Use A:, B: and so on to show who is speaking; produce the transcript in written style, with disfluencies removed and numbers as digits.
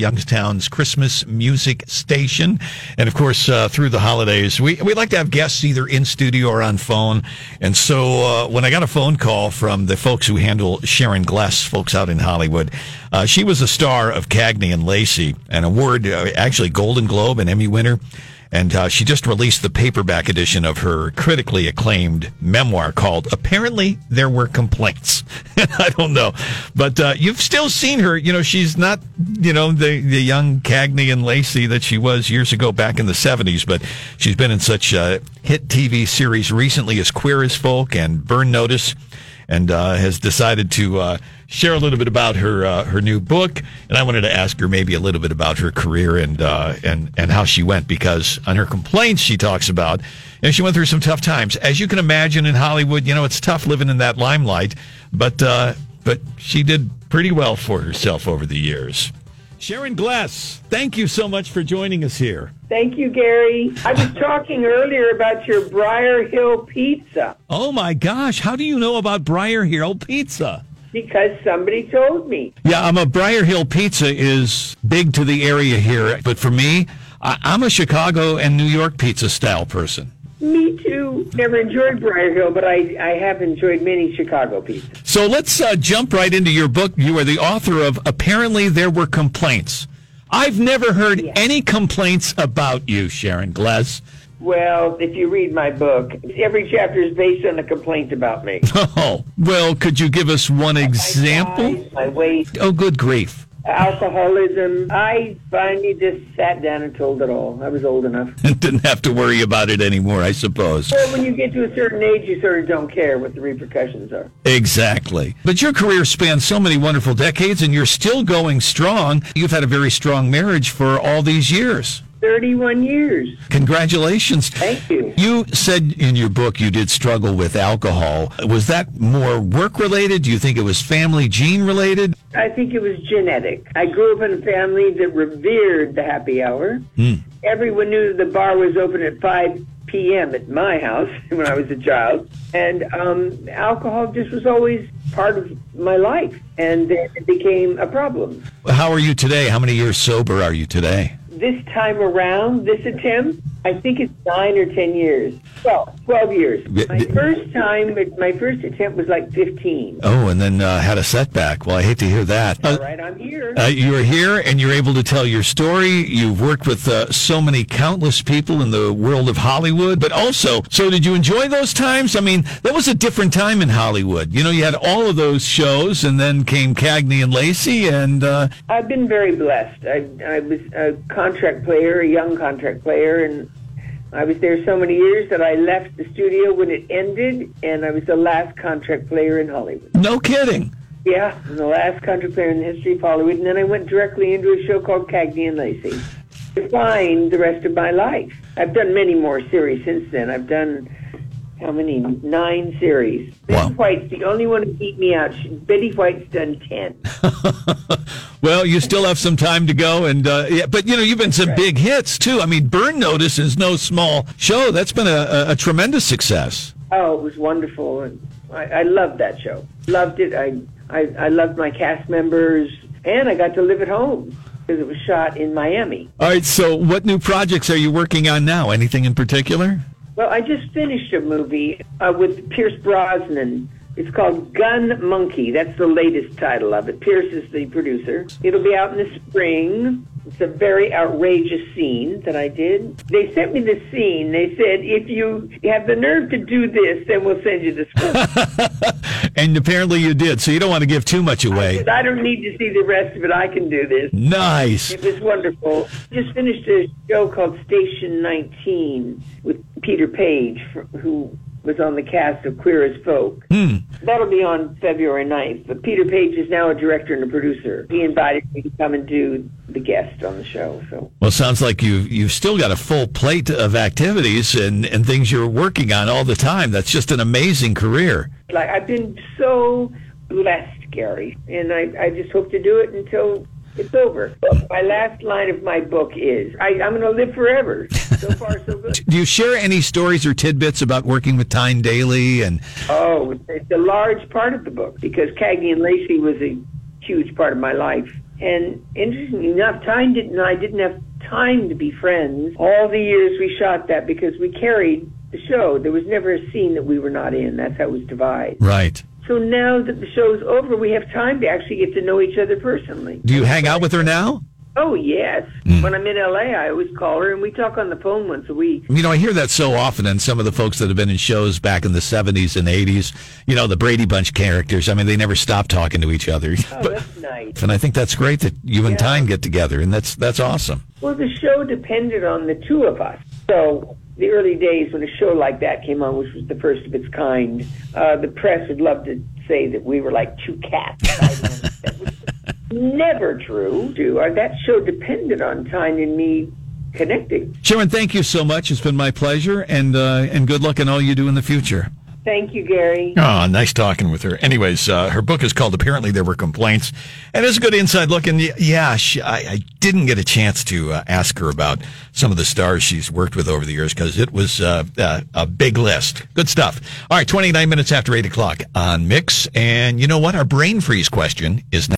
A: Youngstown's Christmas music station. And, of course, through the holidays, we like to have guests either in studio or on phone. And so when I got a phone call from the folks who handle Sharon Gless, folks out in Hollywood, she was a star of Cagney and Lacey, an award, actually Golden Globe and Emmy winner. And she just released the paperback edition of her critically acclaimed memoir called Apparently There Were Complaints. I don't know. But you've still seen her. You know, she's not, you know, the young Cagney and Lacey that she was years ago back in the 70s. But she's been in such hit TV series recently as Queer as Folk and Burn Notice, and has decided to share a little bit about her new book. And I wanted to ask her maybe a little bit about her career and how she went, because on her complaints she talks about, and she went through some tough times. As you can imagine, in Hollywood, you know, it's tough living in that limelight, but she did pretty well for herself over the years. Sharon Gless, thank you so much for joining us here.
B: Thank you, Gary. I was talking earlier about your Briar Hill pizza.
A: Oh, my gosh. How do you know about Briar Hill pizza?
B: Because somebody told me.
A: Yeah, Briar Hill pizza is big to the area here. But for me, I'm a Chicago and New York pizza style person.
B: Me too. Never enjoyed Briar Hill, but I have enjoyed many Chicago pizzas.
A: So let's jump right into your book. You are the author of Apparently There Were Complaints. I've never heard any complaints about you, Sharon Gless.
B: Well, if you read my book, every chapter is based on a complaint about me.
A: Oh, well, could you give us one example?
B: My size, my weight.
A: Oh, good grief.
B: Alcoholism. I finally just sat down and told it all. I was old enough.
A: Didn't have to worry about it anymore, I suppose.
B: Well, when you get to a certain age, you sort of don't care what the repercussions are.
A: Exactly. But your career spans so many wonderful decades, and you're still going strong. You've had a very strong marriage for all these years.
B: 31 years.
A: Congratulations.
B: Thank you.
A: You said in your book you did struggle with alcohol. Was that more work-related? Do you think it was family gene-related?
B: I think it was genetic. I grew up in a family that revered the happy hour. Everyone knew the bar was open at 5 p.m. at my house when I was a child. And alcohol just was always part of my life. And it became a problem.
A: How are you today? How many years sober are you today?
B: This time around, this attempt, I think it's 9 or 10 years. Well, 12 years. My first attempt was like 15.
A: Oh, and then had a setback. Well, I hate to hear that.
B: All right, I'm here.
A: You're here, and you're able to tell your story. You've worked with so many countless people in the world of Hollywood, but also, so did you enjoy those times? I mean, that was a different time in Hollywood. You know, you had all of those shows, and then came Cagney and Lacey, and...
B: I've been very blessed. I was a contract player, a young contract player, and I was there so many years that I left the studio when it ended, and I was the last contract player in Hollywood.
A: No kidding.
B: Yeah, I'm the last contract player in the history of Hollywood, and then I went directly into a show called Cagney and Lacey. Defined the rest of my life. I've done many more series since then. I've done, 9 series.
A: Wow.
B: Betty White's the only one who beat me out. Betty White's done 10.
A: Well, you still have some time to go, and but you know, you've been some big hits too. I mean, Burn Notice is no small show. That's been a tremendous success.
B: Oh, it was wonderful, and I loved that show. Loved it. I loved my cast members, and I got to live at home because it was shot in Miami.
A: All right. So, what new projects are you working on now? Anything in particular?
B: Well, I just finished a movie with Pierce Brosnan. It's called Gun Monkey. That's the latest title of it. Pierce is the producer. It'll be out in the spring. It's a very outrageous scene that I did. They sent me the scene. They said, if you have the nerve to do this, then we'll send you the script.
A: And apparently you did, so you don't want to give too much away.
B: I said, I don't need to see the rest of it. I can do this.
A: Nice.
B: It was wonderful. Just finished a show called Station 19 with Peter Page, who was on the cast of Queer as Folk. That'll be on February 9th. But Peter Page is now a director and a producer. He invited me to come and do the guest on the show. So,
A: well, sounds like you've still got a full plate of activities and things you're working on all the time. That's just an amazing career.
B: Like, I've been so blessed, Gary, and I just hope to do it until it's over. My last line of my book is, I'm going to live forever. So far, so good.
A: Do you share any stories or tidbits about working with Tyne Daly? Oh,
B: it's a large part of the book, because Cagney and Lacey was a huge part of my life. And interestingly enough, Tyne and I didn't have time to be friends all the years we shot that because we carried the show. There was never a scene that we were not in. That's how it was divided.
A: Right.
B: So now that the show's over, we have time to actually get to know each other personally.
A: Do you hang out with her now?
B: Oh, yes. When I'm in L.A., I always call her, and we talk on the phone once a week.
A: You know, I hear that so often, and some of the folks that have been in shows back in the 70s and 80s, you know, the Brady Bunch characters, I mean, they never stop talking to each other.
B: Oh, that's nice.
A: And I think that's great that you and Tyne get together, and that's awesome.
B: Well, the show depended on the two of us. So the early days when a show like that came on, which was the first of its kind, the press would love to say that we were like two cats. That was never true. That show depended on Tyne and me connecting.
A: Sharon, thank you so much. It's been my pleasure, and good luck in all you do in the future.
B: Thank you, Gary.
A: Oh, nice talking with her. Anyways, her book is called Apparently There Were Complaints, and it's a good inside look. And yeah, I didn't get a chance to ask her about some of the stars she's worked with over the years because it was a big list. Good stuff. All right, 29 minutes after 8 o'clock on Mix. And you know what? Our brain freeze question is now.